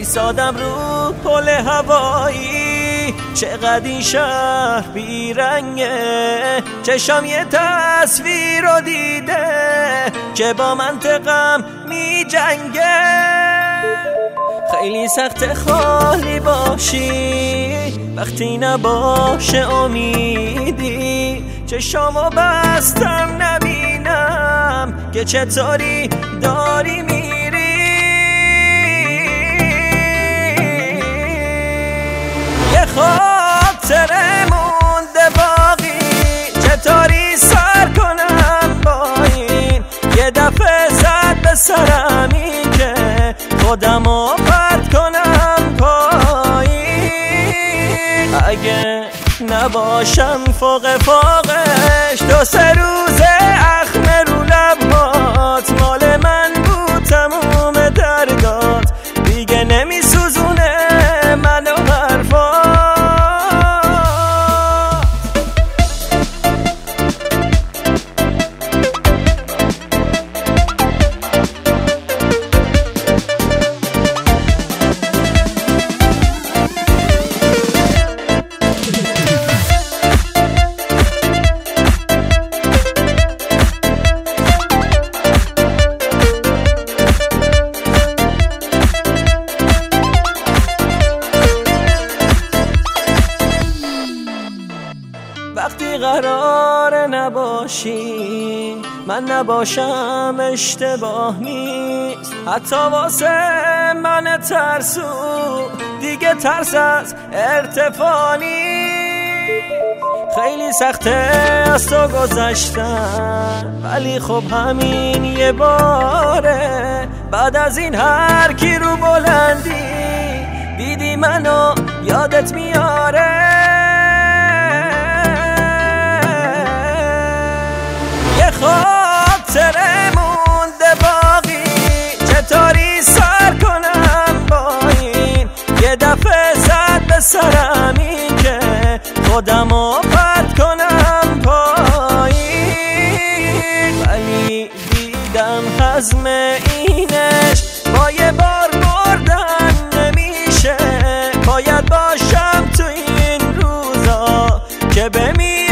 ایستادم رو پل هوایی، چقدر این شهر بیرنگه. چشام یه تصویر رو دیده که با منطقم می جنگه. خیلی سخت خالی باشی وقتی نباشه امیدی. چشامو بستم نبینم که چطوری داری میری. یه خاطره مونده باقی، چطوری سر کنم با این. یه دفعه زد به سرم این که خودمو پرت کنم پایین. اگه نباشم فوق فوقش، 2-3 روزه اخم رو لبات مال من بود. تموم دردات دیگه نمی سوزونه منو حرفات. وقتی قرار نباشی من نباشم اشتباه نیست. حتی واسه من ترسو دیگه ترس از ارتفاع نیست. خیلی سخته از تو گذشتم ولی خب همین یه باره. بعد از این هر کی رو بلندی دیدی منو یادت میاره. خاطره مونده باقی، چطوری سر کنم با این. یه دفعه زد به سرم این که خودمو پرت کنم پایین. ولی دیدم حزم اینش با یه بار بردن نمیشه. باید باشم تو این روزا که بمیرم